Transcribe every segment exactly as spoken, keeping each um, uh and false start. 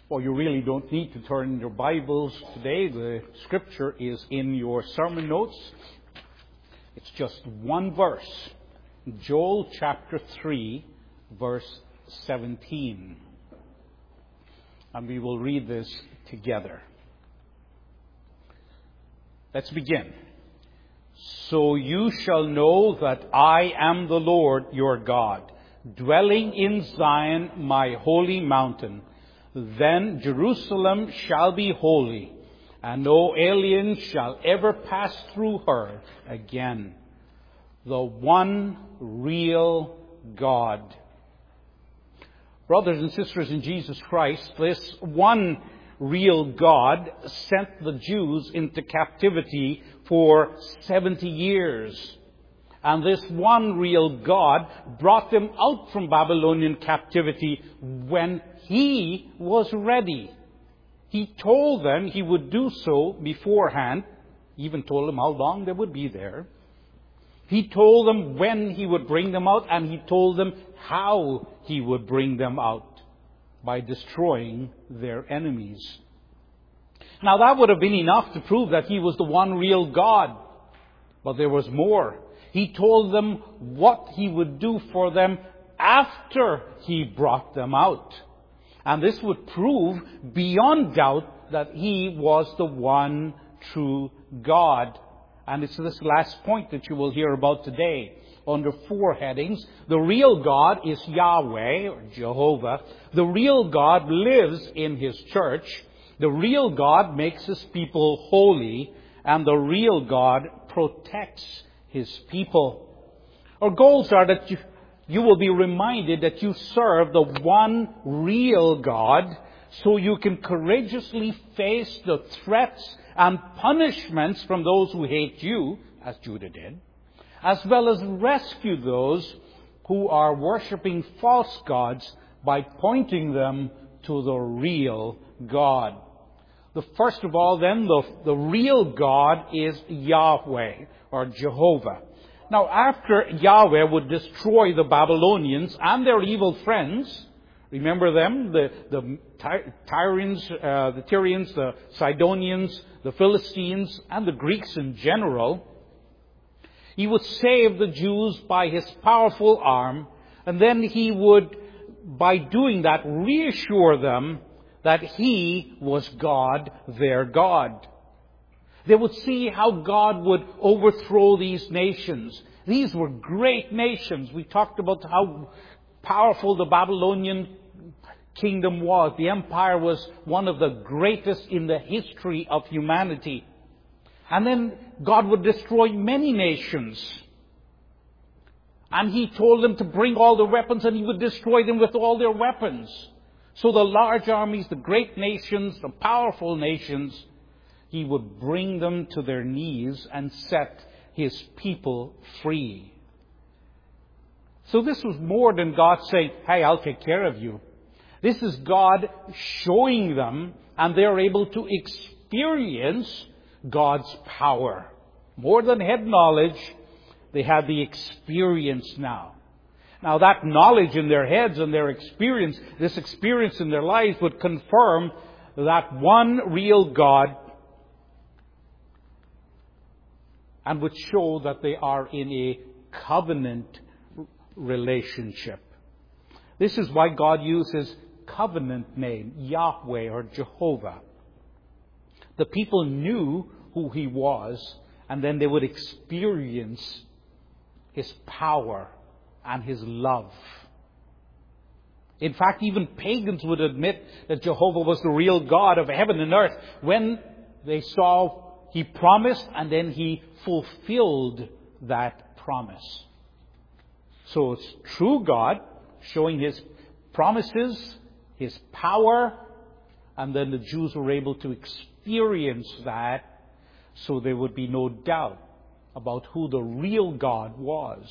Well, you really don't need to turn in your Bibles today. The scripture is in your sermon notes. It's just one verse. Joel chapter three, verse seventeen. And we will read this together. Let's begin. So you shall know that I am the Lord your God, dwelling in Zion, my holy mountain. Then Jerusalem shall be holy, and no alien shall ever pass through her again. The one real God. Brothers and sisters in Jesus Christ, this one real God sent the Jews into captivity for seventy years. And this one real God brought them out from Babylonian captivity when He was ready. He told them He would do so beforehand. He even told them how long they would be there. He told them when He would bring them out, and He told them how He would bring them out, by destroying their enemies. Now that would have been enough to prove that He was the one real God. But there was more. He told them what He would do for them after He brought them out. And this would prove beyond doubt that He was the one true God. And it's this last point that you will hear about today. Under four headings. The real God is Yahweh, or Jehovah. The real God lives in His church. The real God makes His people holy. And the real God protects His people. Our goals are that you, you will be reminded that you serve the one real God, so you can courageously face the threats and punishments from those who hate you, as Judah did, as well as rescue those who are worshipping false gods by pointing them to the real God. The first of all, then, the, the real God is Yahweh, or Jehovah. Now, after Yahweh would destroy the Babylonians and their evil friends, remember them, the, the Ty- Tyrians, uh, the Tyrians, the Sidonians, the Philistines, and the Greeks in general, He would save the Jews by His powerful arm, and then He would, by doing that, reassure them that He was God, their God. They would see how God would overthrow these nations. These were great nations. We talked about how powerful the Babylonian kingdom was. The empire was one of the greatest in the history of humanity. And then God would destroy many nations. And He told them to bring all their weapons, and He would destroy them with all their weapons. So the large armies, the great nations, the powerful nations, He would bring them to their knees and set His people free. So this was more than God saying, hey, I'll take care of you. This is God showing them, and they're able to experience God's power. More than head knowledge, they had the experience now. Now that knowledge in their heads and their experience, this experience in their lives would confirm that one real God, and would show that they are in a covenant relationship. This is why God uses covenant name, Yahweh or Jehovah. The people knew who He was, and then they would experience His power and His love. In fact, even pagans would admit that Jehovah was the real God of heaven and earth when they saw He promised and then He fulfilled that promise. So it's true God showing His promises, His power, and then the Jews were able to experience that, so there would be no doubt about who the real God was.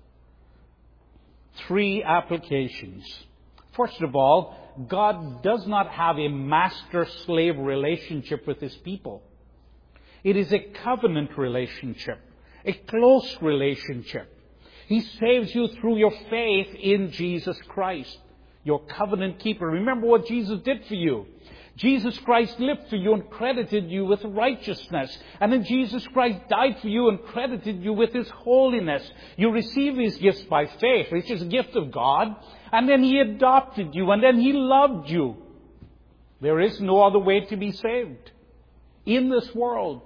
Three applications. First of all, God does not have a master-slave relationship with His people. It is a covenant relationship, a close relationship. He saves you through your faith in Jesus Christ. your covenant keeper. Remember what Jesus did for you. Jesus Christ lived for you and credited you with righteousness. And then Jesus Christ died for you and credited you with His holiness. You receive these gifts by faith, which is a gift of God. And then He adopted you, and then He loved you. There is no other way to be saved in this world.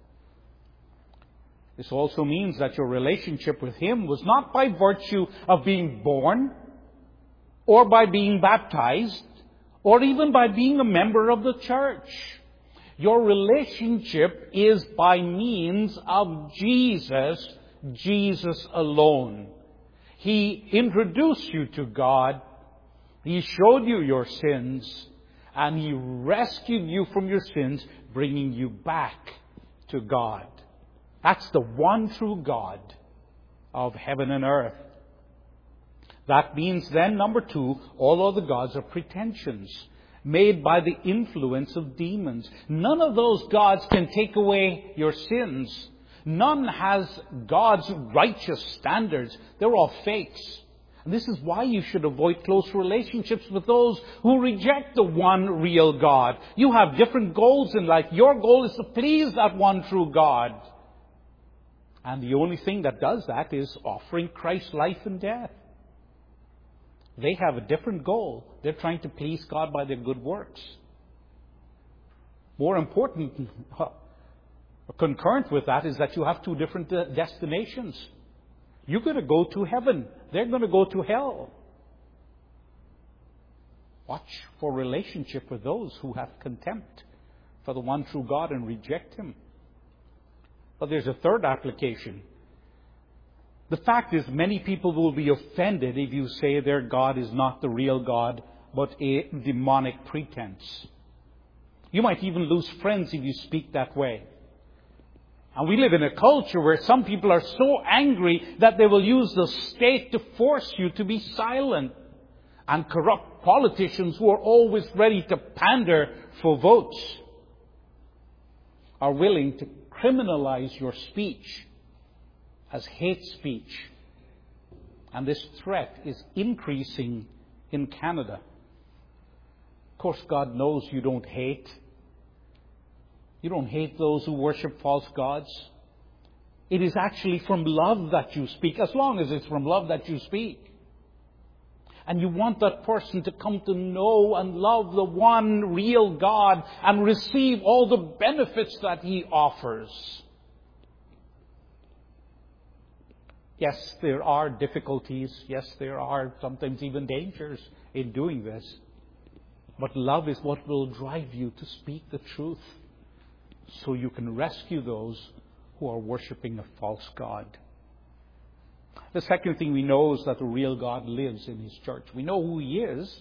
This also means that your relationship with Him was not by virtue of being born, or by being baptized, or even by being a member of the church. Your relationship is by means of Jesus, Jesus alone. He introduced you to God. He showed you your sins, and He rescued you from your sins, bringing you back to God. That's the one true God of heaven and earth. That means then, number two, all other gods are pretensions made by the influence of demons. None of those gods can take away your sins. None has God's righteous standards. They're all fakes. And this is why you should avoid close relationships with those who reject the one real God. You have different goals in life. Your goal is to please that one true God. And the only thing that does that is offering Christ's life and death. They have a different goal. They're trying to please God by their good works. More important, concurrent with that, is that you have two different destinations. You're going to go to heaven. They're going to go to hell. Watch for relationship with those who have contempt for the one true God and reject Him. But there's a third application. The fact is, many people will be offended if you say their God is not the real God, but a demonic pretense. You might even lose friends if you speak that way. And we live in a culture where some people are so angry that they will use the state to force you to be silent. And corrupt politicians who are always ready to pander for votes are willing to criminalize your speech as hate speech. And this threat is increasing in Canada. Of course, God knows you don't hate. You don't hate those who worship false gods. It is actually from love that you speak, as long as it's from love that you speak. And you want that person to come to know and love the one real God and receive all the benefits that He offers. Yes, there are difficulties. Yes, there are sometimes even dangers in doing this. But love is what will drive you to speak the truth, so you can rescue those who are worshiping a false god. The second thing we know is that the real God lives in His church. We know who He is.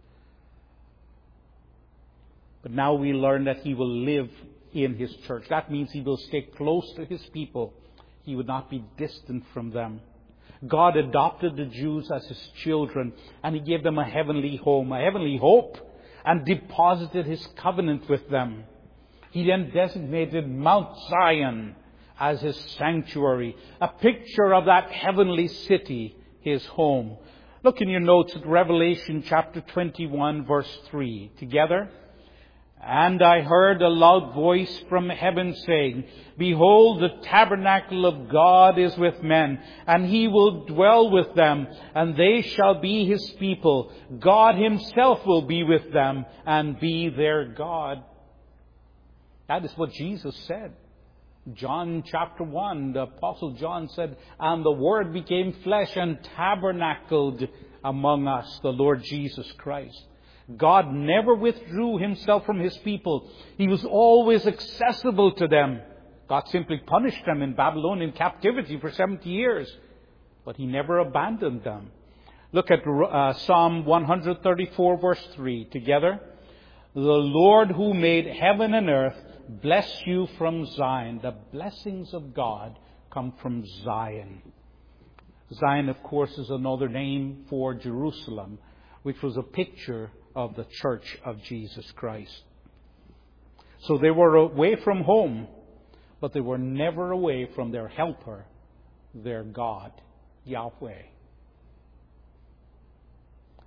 But now we learn that He will live in His church. That means He will stay close to His people. He would not be distant from them. God adopted the Jews as His children, and He gave them a heavenly home, a heavenly hope, and deposited His covenant with them. He then designated Mount Zion as His sanctuary, a picture of that heavenly city, His home. Look in your notes at Revelation chapter twenty-one, verse three. Together. And I heard a loud voice from heaven saying, Behold, the tabernacle of God is with men, and He will dwell with them, and they shall be His people. God Himself will be with them and be their God. That is what Jesus said. John chapter one, the Apostle John said, And the Word became flesh and tabernacled among us, the Lord Jesus Christ. God never withdrew Himself from His people. He was always accessible to them. God simply punished them in Babylonian captivity for seventy years. But He never abandoned them. Look at uh, Psalm one thirty-four, verse three. Together. The Lord who made heaven and earth bless you from Zion. The blessings of God come from Zion. Zion, of course, is another name for Jerusalem, which was a picture of the church of Jesus Christ. So they were away from home, but they were never away from their helper, their God, Yahweh.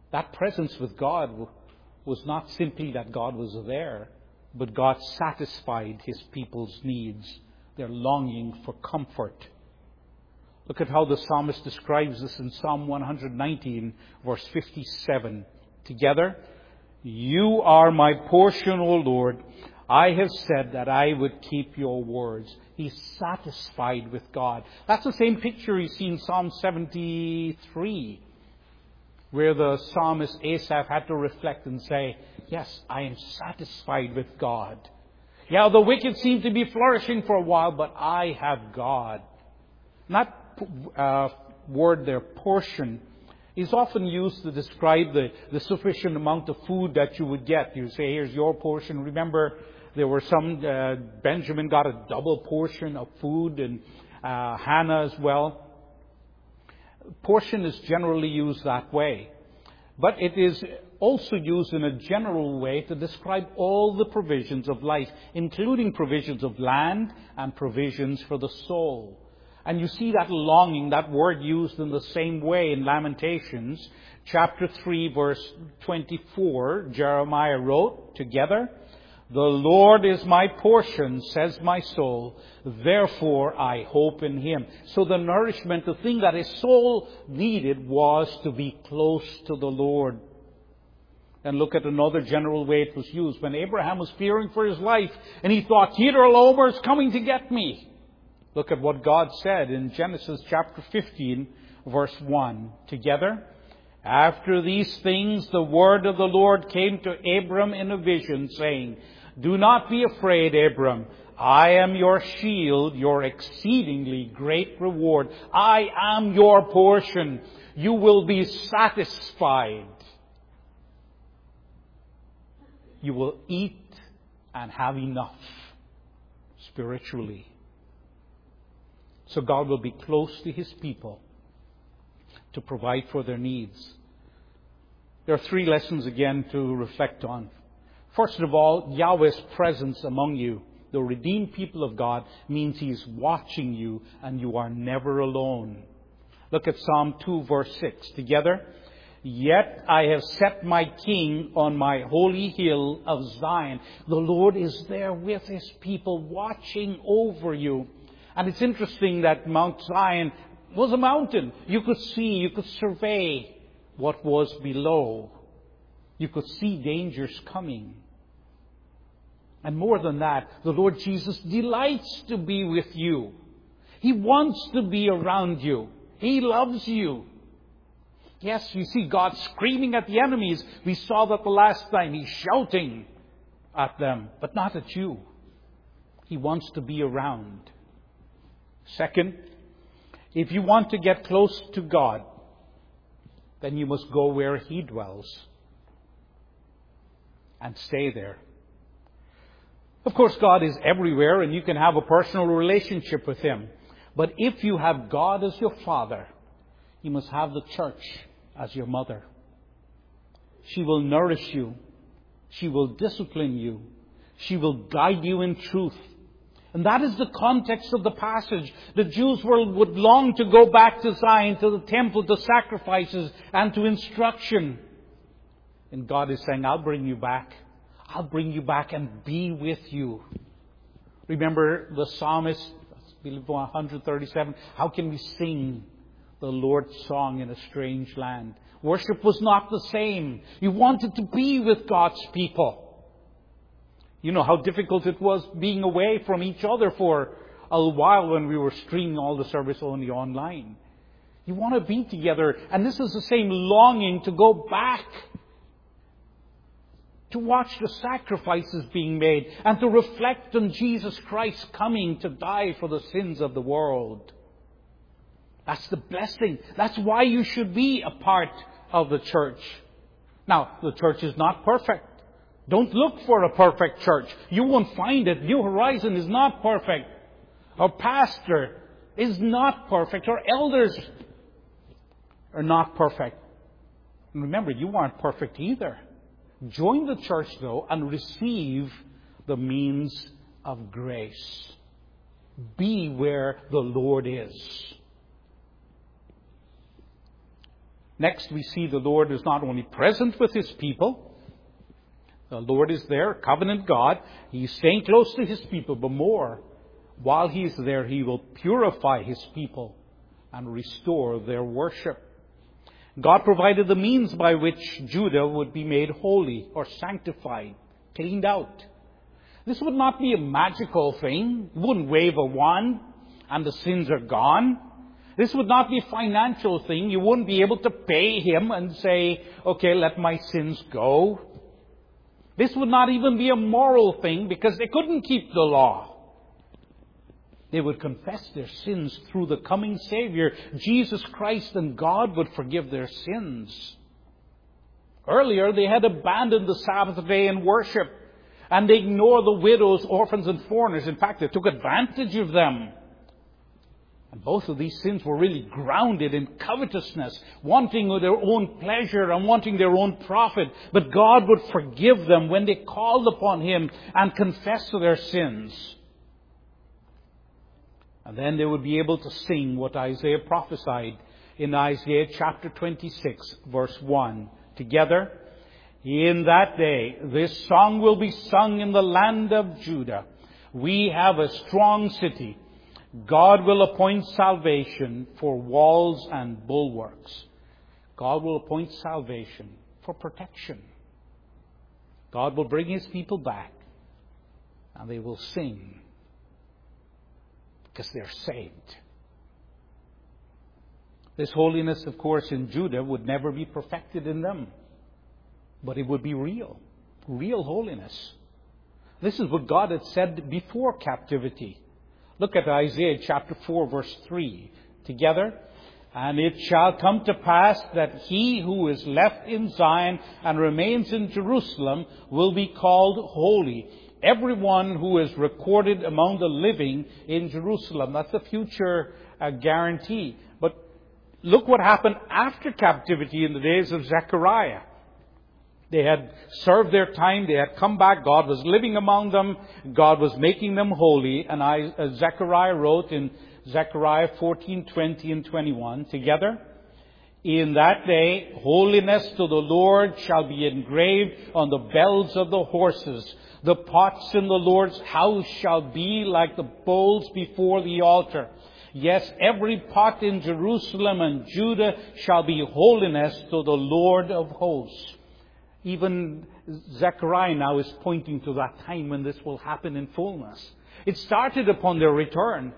That presence with God was not simply that God was there, but God satisfied His people's needs, their longing for comfort. Look at how the psalmist describes this in Psalm one nineteen, verse fifty-seven. Together, "You are my portion, O Lord. I have said that I would keep your words." He's satisfied with God. That's the same picture you see in Psalm seventy-three, where the psalmist Asaph had to reflect and say, yes, I am satisfied with God. Yeah, the wicked seem to be flourishing for a while, but I have God. That uh, word there, portion, is often used to describe the, the sufficient amount of food that you would get. You say, here's your portion. Remember, there were some, uh, Benjamin got a double portion of food, and uh, Hannah as well. Portion is generally used that way. But it is also used in a general way to describe all the provisions of life, including provisions of land and provisions for the soul. And you see that longing, that word used in the same way in Lamentations, chapter three, verse twenty-four. Jeremiah wrote, together, "The Lord is my portion, says my soul. Therefore I hope in Him." So the nourishment, the thing that his soul needed, was to be close to the Lord. And look at another general way it was used. When Abraham was fearing for his life, and he thought, Kedorlaomer is coming to get me. Look at what God said in Genesis chapter fifteen, verse one. Together, "After these things the word of the Lord came to Abram in a vision, saying, Do not be afraid, Abram. I am your shield, your exceedingly great reward. I am your portion. You will be satisfied. You will eat and have enough spiritually." So God will be close to His people to provide for their needs. There are three lessons again to reflect on. First of all, Yahweh's presence among you, the redeemed people of God, means He's watching you and you are never alone. Look at Psalm two, verse six. Together, "Yet I have set my King on my holy hill of Zion." The Lord is there with His people, watching over you. And it's interesting that Mount Zion was a mountain. You could see, you could survey what was below. You could see dangers coming. And more than that, the Lord Jesus delights to be with you. He wants to be around you. He loves you. Yes, you see God screaming at the enemies. We saw that the last time. He's shouting at them, but not at you. He wants to be around. Second, if you want to get close to God, then you must go where He dwells and stay there. Of course, God is everywhere and you can have a personal relationship with Him. But if you have God as your Father, you must have the church as your mother. She will nourish you. She will discipline you. She will guide you in truth. And that is the context of the passage. The Jews were, would long to go back to Zion, to the temple, to sacrifices, and to instruction. And God is saying, I'll bring you back. I'll bring you back and be with you. Remember the psalmist, one thirty-seven, how can we sing the Lord's song in a strange land? Worship was not the same. You wanted to be with God's people. You know how difficult it was being away from each other for a while when we were streaming all the service only online. You want to be together. And this is the same longing to go back, to watch the sacrifices being made, and to reflect on Jesus Christ coming to die for the sins of the world. That's the blessing. That's why you should be a part of the church. Now, the church is not perfect. Don't look for a perfect church. You won't find it. New Horizon is not perfect. Our pastor is not perfect. Our elders are not perfect. And remember, you aren't perfect either. Join the church, though, and receive the means of grace. Be where the Lord is. Next, we see the Lord is not only present with His people. The Lord is there, covenant God. He's staying close to His people, but more, while He is there, He will purify His people and restore their worship. God provided the means by which Judah would be made holy or sanctified, cleaned out. This would not be a magical thing. You wouldn't wave a wand and the sins are gone. This would not be a financial thing. You wouldn't be able to pay Him and say, okay, let my sins go. This would not even be a moral thing because they couldn't keep the law. They would confess their sins through the coming Savior, Jesus Christ, and God would forgive their sins. Earlier, they had abandoned the Sabbath day in worship, and they ignored the widows, orphans, and foreigners. In fact, they took advantage of them. And both of these sins were really grounded in covetousness, wanting their own pleasure and wanting their own profit. But God would forgive them when they called upon Him and confessed their sins. And then they would be able to sing what Isaiah prophesied in Isaiah chapter twenty-six, verse one. Together, in that day, this song will be sung in the land of Judah. We have a strong city. God will appoint salvation for walls and bulwarks. God will appoint salvation for protection. God will bring His people back, and they will sing because they're saved. This holiness, of course, in Judah would never be perfected in them, but it would be real, real holiness. This is what God had said before captivity. Look at Isaiah chapter four, verse three. Together. And it shall come to pass that he who is left in Zion and remains in Jerusalem will be called holy. Everyone who is recorded among the living in Jerusalem. That's a future uh, guarantee. But look what happened after captivity in the days of Zechariah. They had served their time. They had come back. God was living among them. God was making them holy. And I, uh, Zechariah wrote in Zechariah fourteen, twenty and twenty-one, together, in that day, holiness to the Lord shall be engraved on the bells of the horses. The pots in the Lord's house shall be like the bowls before the altar. Yes, every pot in Jerusalem and Judah shall be holiness to the Lord of hosts. Even Zechariah now is pointing to that time when this will happen in fullness. It started upon their return,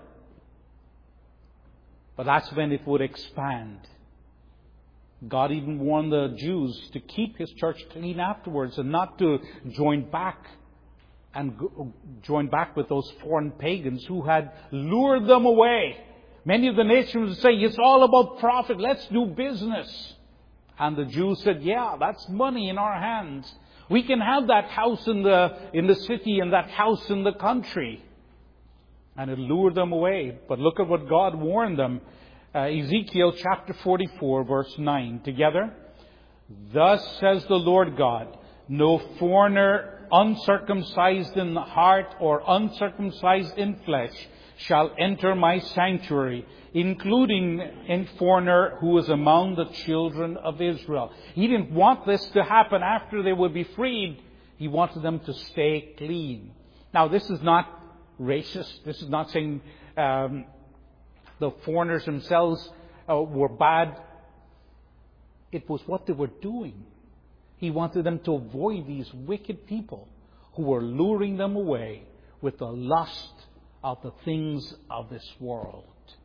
but that's when it would expand. God even warned the Jews to keep His church clean afterwards and not to join back and go, join back with those foreign pagans who had lured them away. Many of the nations would say, it's all about profit. Let's do business. And the Jews said, yeah, that's money in our hands. We can have that house in the, in the city and that house in the country. And it lured them away. But look at what God warned them. Uh, Ezekiel chapter forty-four, verse nine. Together. Thus says the Lord God, no foreigner uncircumcised in the heart or uncircumcised in flesh shall enter my sanctuary, including a foreigner who is among the children of Israel. He didn't want this to happen after they would be freed. He wanted them to stay clean. Now, this is not racist. This is not saying um, the foreigners themselves uh, were bad. It was what they were doing. He wanted them to avoid these wicked people who were luring them away with the lust of the things of this world.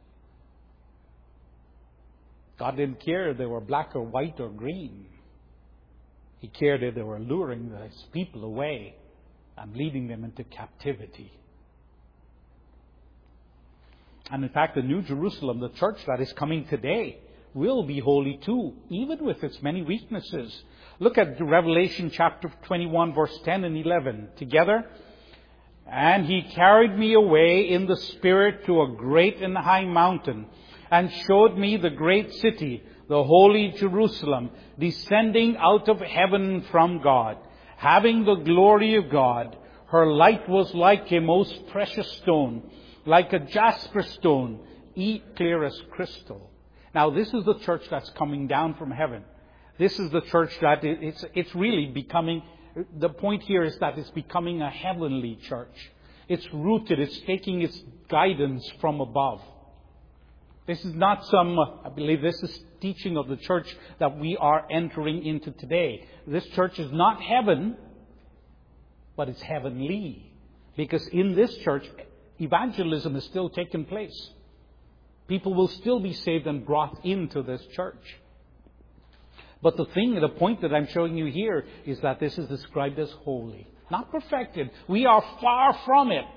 God didn't care if they were black or white or green. He cared if they were luring His people away and leading them into captivity. And in fact, the New Jerusalem, the church that is coming today, will be holy too, even with its many weaknesses. Look at Revelation chapter twenty-one, verse ten and eleven. Together. And He carried me away in the Spirit to a great and high mountain, and showed me the great city, the holy Jerusalem, descending out of heaven from God, having the glory of God. Her light was like a most precious stone, like a jasper stone, clear as crystal. Now, this is the church that's coming down from heaven. This is the church that it's, it's really becoming, the point here is that it's becoming a heavenly church. It's rooted, it's taking its guidance from above. This is not some, I believe this is teaching of the church that we are entering into today. This church is not heaven, but it's heavenly. Because in this church, evangelism is still taking place. People will still be saved and brought into this church. But the thing, the point that I'm showing you here is that this is described as holy. Not perfected. We are far from it.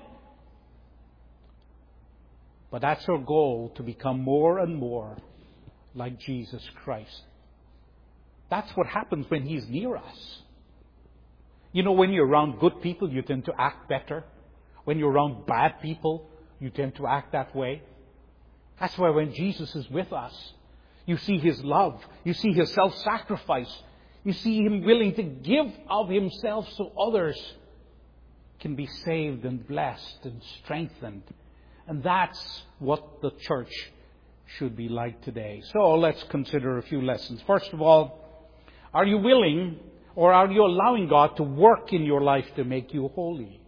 But that's our goal, to become more and more like Jesus Christ. That's what happens when He's near us. You know, when you're around good people, you tend to act better. When you're around bad people, you tend to act that way. That's why when Jesus is with us, you see His love. You see His self-sacrifice. You see Him willing to give of Himself so others can be saved and blessed and strengthened. And that's what the church should be like today. So let's consider a few lessons. First of all, are you willing or are you allowing God to work in your life to make you holy?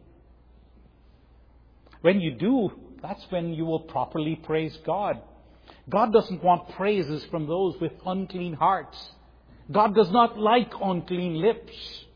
When you do, that's when you will properly praise God. God doesn't want praises from those with unclean hearts. God does not like unclean lips.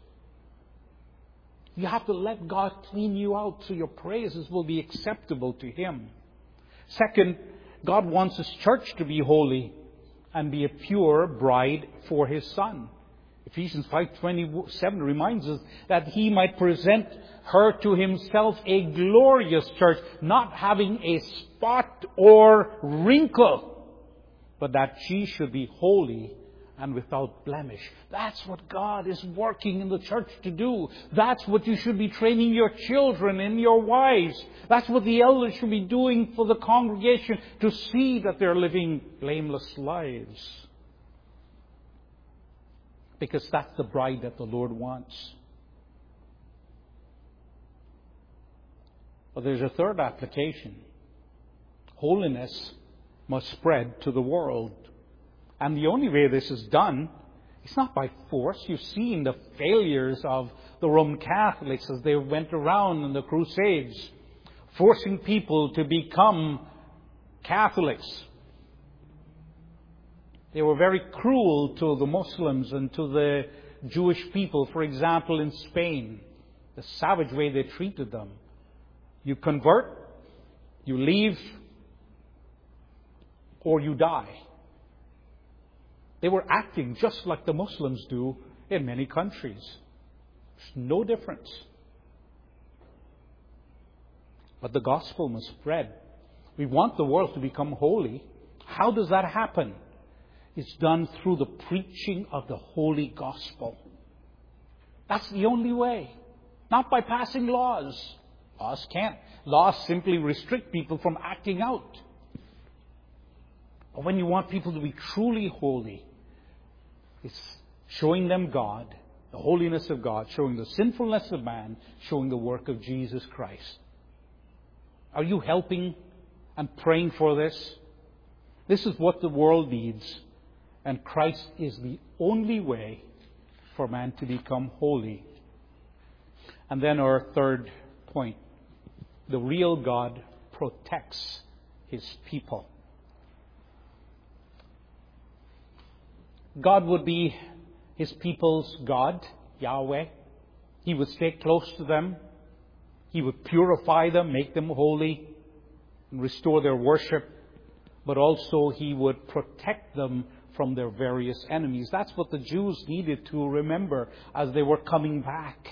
You have to let God clean you out so your praises will be acceptable to Him. Second, God wants His church to be holy and be a pure bride for His Son. Ephesians five twenty-seven reminds us that He might present her to Himself a glorious church, not having a spot or wrinkle, but that she should be holy and without blemish. That's what God is working in the church to do. That's what you should be training your children and your wives. That's what the elders should be doing for the congregation, to see that they're living blameless lives. Because that's the bride that the Lord wants. But there's a third application. Holiness must spread to the world. And the only way this is done, it's not by force. You've seen the failures of the Roman Catholics as they went around in the Crusades, forcing people to become Catholics. They were very cruel to the Muslims and to the Jewish people. For example, in Spain, the savage way they treated them. You convert, you leave, or you die. They were acting just like the Muslims do in many countries. There's no difference. But the gospel must spread. We want the world to become holy. How does that happen? It's done through the preaching of the holy gospel. That's the only way. Not by passing laws. Laws can't. Laws simply restrict people from acting out. But when you want people to be truly holy, it's showing them God, the holiness of God, showing the sinfulness of man, showing the work of Jesus Christ. Are you helping and praying for this? This is what the world needs. And Christ is the only way for man to become holy. And then our third point. The real God protects His people. God would be His people's God, Yahweh. He would stay close to them. He would purify them, make them holy, and restore their worship. But also He would protect them from their various enemies. That's what the Jews needed to remember as they were coming back.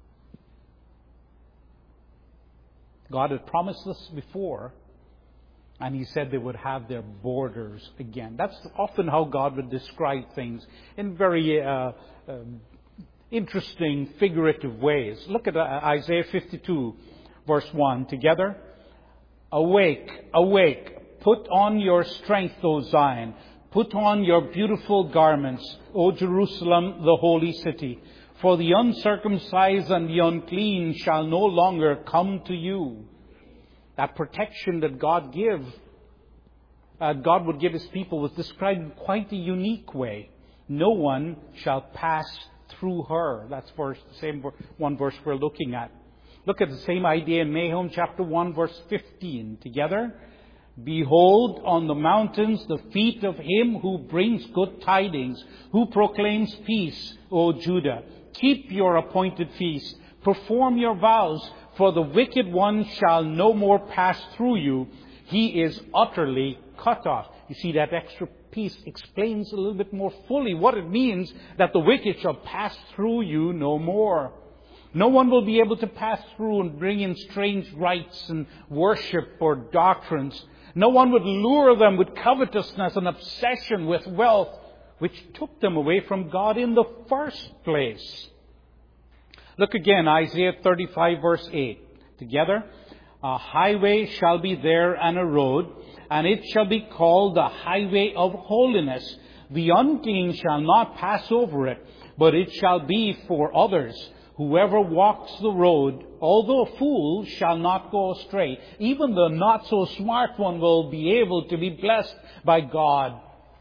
God had promised this before, and He said they would have their borders again. That's often how God would describe things, in very uh, um, interesting, figurative ways. Look at uh, Isaiah fifty-two, verse one. Together. Awake, awake, put on your strength, O Zion. Put on your beautiful garments, O Jerusalem, the holy city. For the uncircumcised and the unclean shall no longer come to you. That protection that God give, uh, God would give His people was described in quite a unique way. No one shall pass through her. That's verse, the same one verse we're looking at. Look at the same idea in Nahum chapter one, verse fifteen. Together. Behold, on the mountains the feet of him who brings good tidings, who proclaims peace, O Judah. Keep your appointed feast, perform your vows, for the wicked one shall no more pass through you. He is utterly cut off. You see, that extra piece explains a little bit more fully what it means that the wicked shall pass through you no more. No one will be able to pass through and bring in strange rites and worship or doctrines. No one would lure them with covetousness and obsession with wealth, which took them away from God in the first place. Look again, Isaiah thirty-five, verse eight. Together, a highway shall be there and a road, and it shall be called the highway of holiness. The unclean shall not pass over it, but it shall be for others. Whoever walks the road, although a fool, shall not go astray. Even the not so smart one will be able to be blessed by God.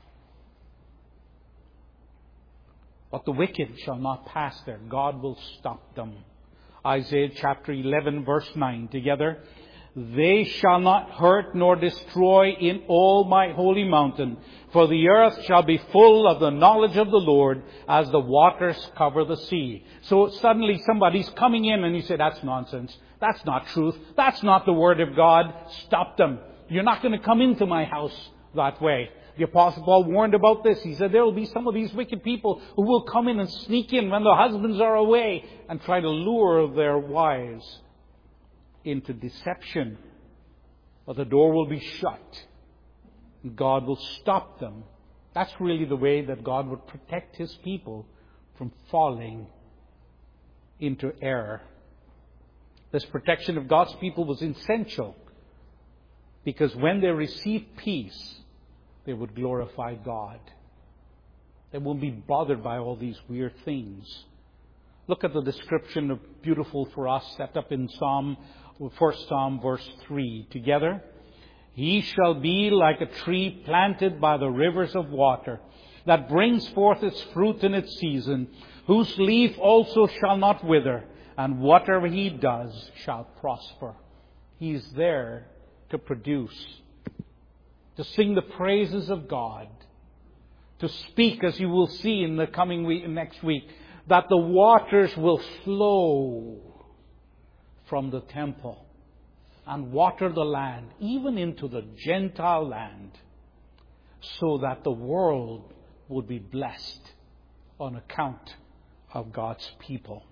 But the wicked shall not pass there. God will stop them. Isaiah chapter eleven, verse nine. Together. They shall not hurt nor destroy in all my holy mountain, for the earth shall be full of the knowledge of the Lord as the waters cover the sea. So suddenly somebody's coming in and you say, that's nonsense. That's not truth. That's not the Word of God. Stop them. You're not going to come into my house that way. The Apostle Paul warned about this. He said there will be some of these wicked people who will come in and sneak in when the husbands are away and try to lure their wives into deception. But the door will be shut. God will stop them. That's really the way that God would protect His people from falling into error. This protection of God's people was essential because when they received peace, they would glorify God. They won't be bothered by all these weird things. Look at the description of beautiful for us set up in Psalm, First Psalm, verse three. Together. He shall be like a tree planted by the rivers of water, that brings forth its fruit in its season, whose leaf also shall not wither, and whatever he does shall prosper. He is there to produce, to sing the praises of God, to speak, as you will see in the coming week, next week, that the waters will flow from the temple and water the land, even into the Gentile land, so that the world would be blessed on account of God's people.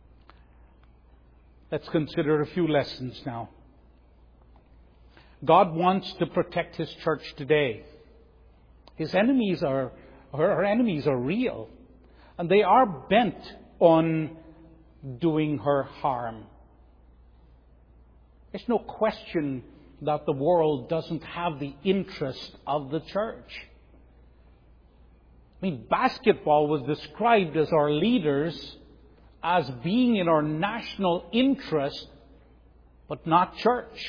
Let's consider a few lessons now. God wants to protect His church today. His enemies are, her enemies are real, and they are bent on doing her harm. There's no question that the world doesn't have the interest of the church. I mean, basketball was described as our leaders as being in our national interest, but not church.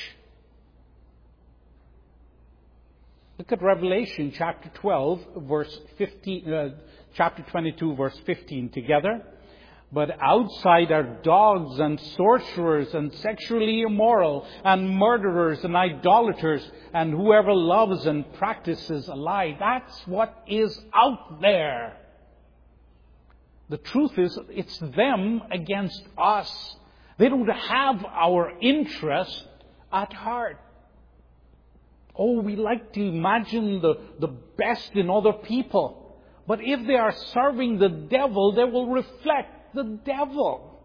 Look at Revelation chapter twelve, verse fifteen, uh, chapter twenty-two, verse fifteen together. But outside are dogs and sorcerers and sexually immoral and murderers and idolaters and whoever loves and practices a lie. That's what is out there. The truth is, it's them against us. They don't have our interest at heart. Oh, we like to imagine the, the best in other people. But if they are serving the devil, they will reflect the devil.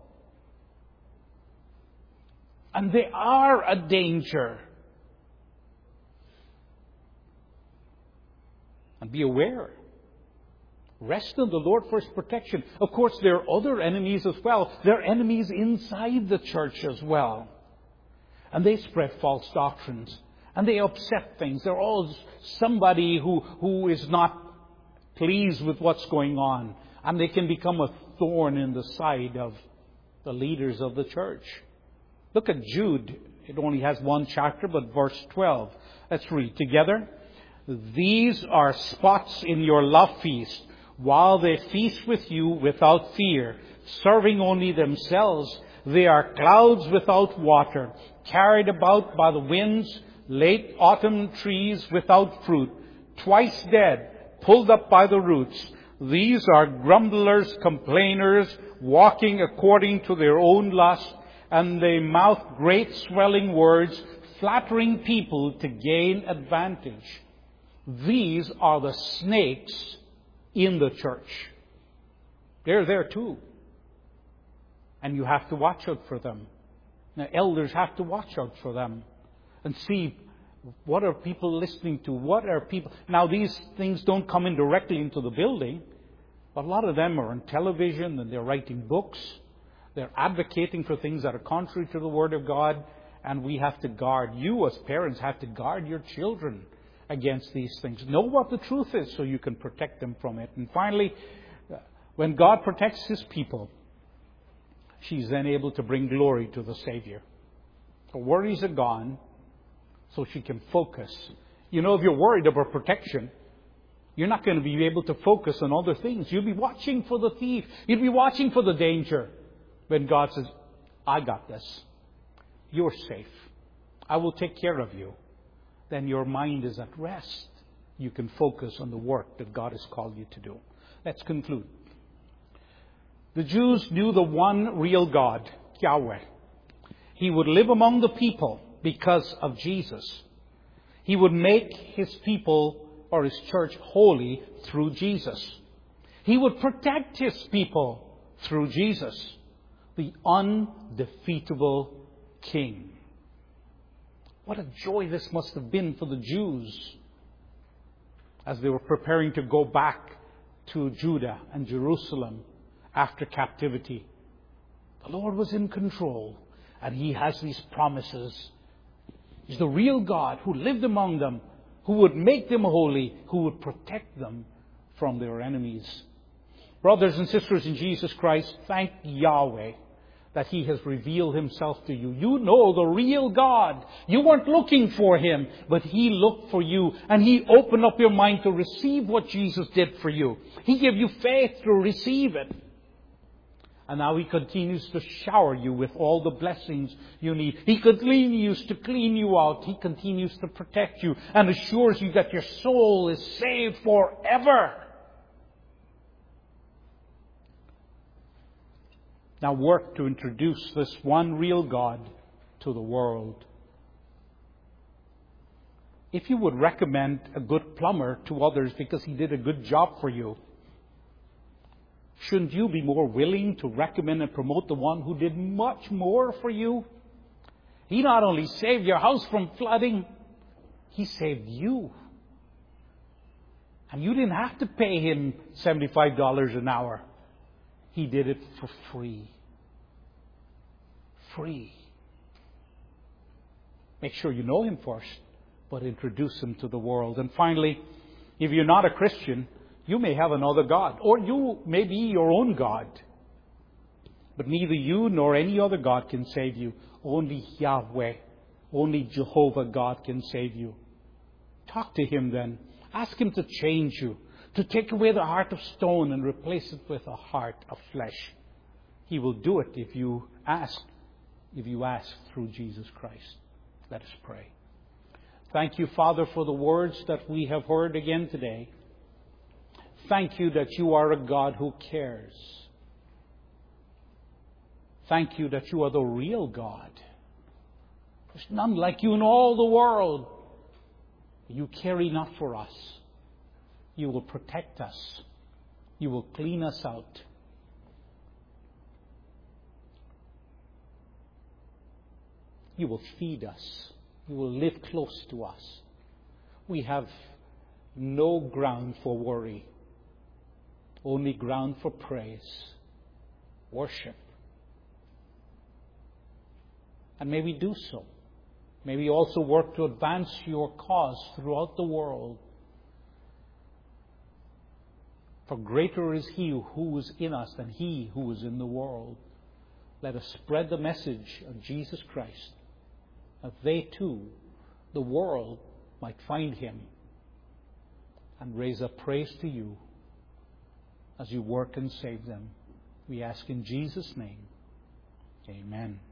And they are a danger. And be aware. Rest in the Lord for His protection. Of course, there are other enemies as well. There are enemies inside the church as well. And they spread false doctrines. And they upset things. There are always somebody who, who is not pleased with what's going on. And they can become a thorn in the side of the leaders of the church. Look at Jude. It only has one chapter, but verse twelve. Let's read together. These are spots in your love feast, while they feast with you without fear, serving only themselves. They are clouds without water, carried about by the winds, late autumn trees without fruit, twice dead, pulled up by the roots. These are grumblers, complainers, walking according to their own lust, and they mouth great swelling words, flattering people to gain advantage. These are the snakes in the church. They're there too. And you have to watch out for them. Now, elders have to watch out for them and see what are people listening to. What are people... Now, these things don't come in directly into the building, but a lot of them are on television and they're writing books. They're advocating for things that are contrary to the Word of God, and we have to guard. You, as parents, have to guard your children against these things. Know what the truth is so you can protect them from it. And finally, when God protects His people, she's then able to bring glory to the Savior. Her worries are gone, so she can focus. You know, if you're worried about protection, you're not going to be able to focus on other things. You'll be watching for the thief. You'll be watching for the danger. When God says, I got this. You're safe. I will take care of you. Then your mind is at rest. You can focus on the work that God has called you to do. Let's conclude. The Jews knew the one real God, Yahweh. He would live among the people because of Jesus. He would make His people or His church holy through Jesus. He would protect His people through Jesus, the undefeatable King. What a joy this must have been for the Jews as they were preparing to go back to Judah and Jerusalem after captivity. The Lord was in control, and He has these promises. He's the real God who lived among them, who would make them holy, who would protect them from their enemies. Brothers and sisters in Jesus Christ, thank Yahweh that He has revealed Himself to you. You know the real God. You weren't looking for Him, but He looked for you, and He opened up your mind to receive what Jesus did for you. He gave you faith to receive it. And now He continues to shower you with all the blessings you need. He continues to clean you out. He continues to protect you and assures you that your soul is saved forever. Now work to introduce this one real God to the world. If you would recommend a good plumber to others because he did a good job for you, shouldn't you be more willing to recommend and promote the one who did much more for you? He not only saved your house from flooding, He saved you. And you didn't have to pay Him seventy-five dollars an hour. He did it for free. Free. Make sure you know Him first, but introduce Him to the world. And finally, if you're not a Christian, you may have another God, or you may be your own God. But neither you nor any other God can save you. Only Yahweh, only Jehovah God can save you. Talk to Him then. Ask Him to change you, to take away the heart of stone and replace it with a heart of flesh. He will do it if you ask, if you ask through Jesus Christ. Let us pray. Thank you, Father, for the words that we have heard again today. Thank you that you are a God who cares. Thank you that you are the real God. There's none like you in all the world. You care enough for us. You will protect us. You will clean us out. You will feed us. You will live close to us. We have no ground for worry. Only ground for praise, worship. And may we do so. May we also work to advance your cause throughout the world. For greater is He who is in us than he who is in the world. Let us spread the message of Jesus Christ, that they too, the world, might find Him and raise up praise to you as you work and save them. We ask in Jesus' name. Amen.